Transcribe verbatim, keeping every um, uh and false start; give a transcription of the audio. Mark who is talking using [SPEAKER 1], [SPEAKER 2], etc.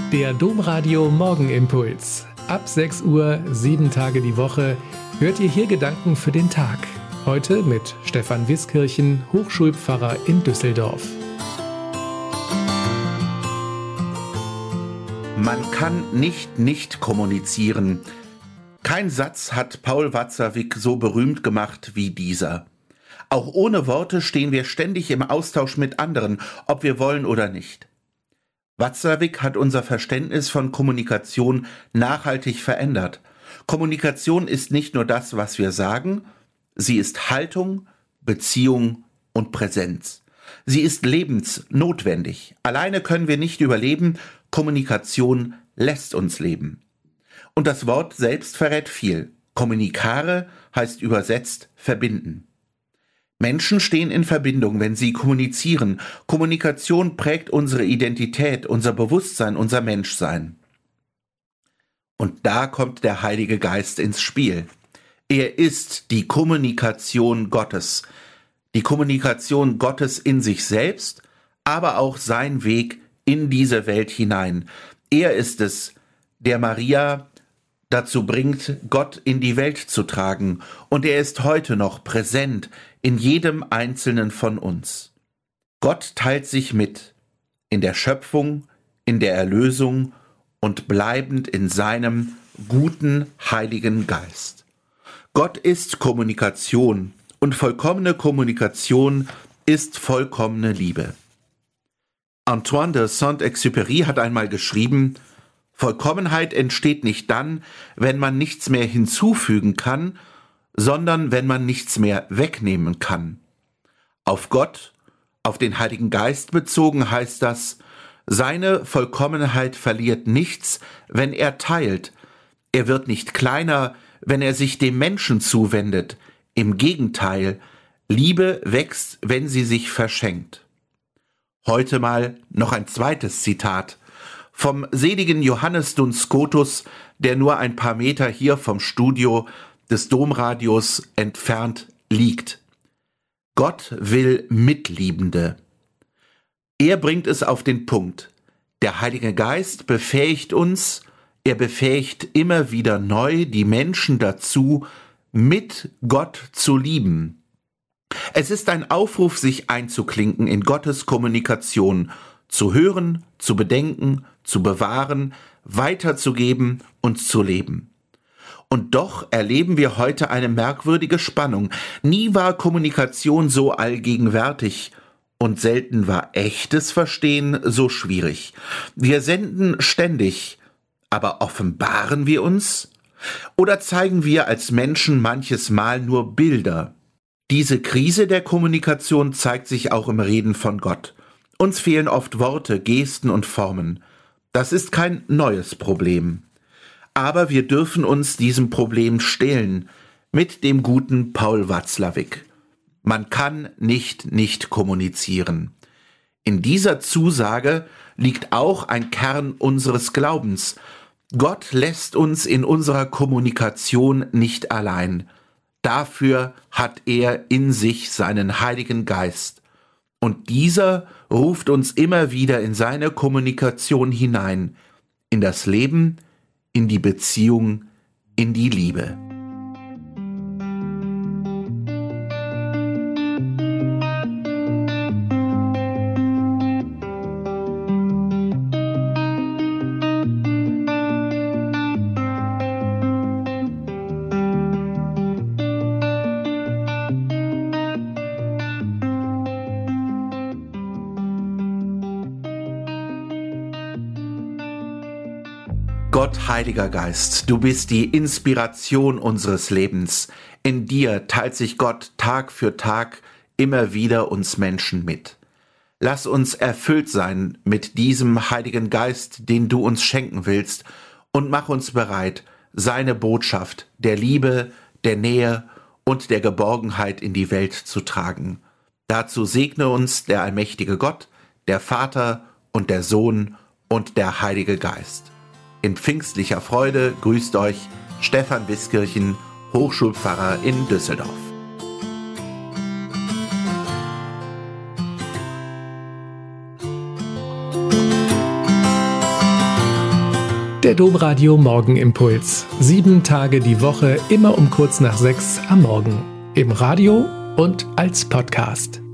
[SPEAKER 1] Der Domradio Morgenimpuls. Ab sechs Uhr, sieben Tage die Woche, hört ihr hier Gedanken für den Tag. Heute mit Stefan Wiskirchen, Hochschulpfarrer in Düsseldorf.
[SPEAKER 2] Man kann nicht nicht kommunizieren. Kein Satz hat Paul Watzlawick so berühmt gemacht wie dieser. Auch ohne Worte stehen wir ständig im Austausch mit anderen, ob wir wollen oder nicht. Watzlawick hat unser Verständnis von Kommunikation nachhaltig verändert. Kommunikation ist nicht nur das, was wir sagen, sie ist Haltung, Beziehung und Präsenz. Sie ist lebensnotwendig. Alleine können wir nicht überleben, Kommunikation lässt uns leben. Und das Wort selbst verrät viel. Communicare heißt übersetzt verbinden. Menschen stehen in Verbindung, wenn sie kommunizieren. Kommunikation prägt unsere Identität, unser Bewusstsein, unser Menschsein. Und da kommt der Heilige Geist ins Spiel. Er ist die Kommunikation Gottes. Die Kommunikation Gottes in sich selbst, aber auch sein Weg in diese Welt hinein. Er ist es, der Maria dazu bringt, Gott in die Welt zu tragen. Und er ist heute noch präsent in jedem Einzelnen von uns. Gott teilt sich mit in der Schöpfung, in der Erlösung und bleibend in seinem guten Heiligen Geist. Gott ist Kommunikation und vollkommene Kommunikation ist vollkommene Liebe. Antoine de Saint-Exupéry hat einmal geschrieben: Vollkommenheit entsteht nicht dann, wenn man nichts mehr hinzufügen kann, sondern wenn man nichts mehr wegnehmen kann. Auf Gott, auf den Heiligen Geist bezogen heißt das, seine Vollkommenheit verliert nichts, wenn er teilt. Er wird nicht kleiner, wenn er sich dem Menschen zuwendet. Im Gegenteil, Liebe wächst, wenn sie sich verschenkt. Heute mal noch ein zweites Zitat vom seligen Johannes Duns Scotus, der nur ein paar Meter hier vom Studio des Domradios entfernt liegt. Gott will Mitliebende. Er bringt es auf den Punkt. Der Heilige Geist befähigt uns, er befähigt immer wieder neu die Menschen dazu, mit Gott zu lieben. Es ist ein Aufruf, sich einzuklinken in Gottes Kommunikation, zu hören, zu bedenken, zu bewahren, weiterzugeben und zu leben. Und doch erleben wir heute eine merkwürdige Spannung. Nie war Kommunikation so allgegenwärtig und selten war echtes Verstehen so schwierig. Wir senden ständig, aber offenbaren wir uns? Oder zeigen wir als Menschen manches Mal nur Bilder? Diese Krise der Kommunikation zeigt sich auch im Reden von Gott. Uns fehlen oft Worte, Gesten und Formen. Das ist kein neues Problem. Aber wir dürfen uns diesem Problem stellen mit dem guten Paul Watzlawick. Man kann nicht nicht kommunizieren. In dieser Zusage liegt auch ein Kern unseres Glaubens. Gott lässt uns in unserer Kommunikation nicht allein. Dafür hat er in sich seinen Heiligen Geist. Und dieser ruft uns immer wieder in seine Kommunikation hinein, in das Leben, in die Beziehung, in die Liebe. Gott, Heiliger Geist, du bist die Inspiration unseres Lebens. In dir teilt sich Gott Tag für Tag immer wieder uns Menschen mit. Lass uns erfüllt sein mit diesem Heiligen Geist, den du uns schenken willst, und mach uns bereit, seine Botschaft der Liebe, der Nähe und der Geborgenheit in die Welt zu tragen. Dazu segne uns der allmächtige Gott, der Vater und der Sohn und der Heilige Geist. In pfingstlicher Freude grüßt euch Stefan Wiskirchen, Hochschulpfarrer in Düsseldorf.
[SPEAKER 1] Der Domradio Morgenimpuls. Sieben Tage die Woche, immer um kurz nach sechs am Morgen. Im Radio und als Podcast.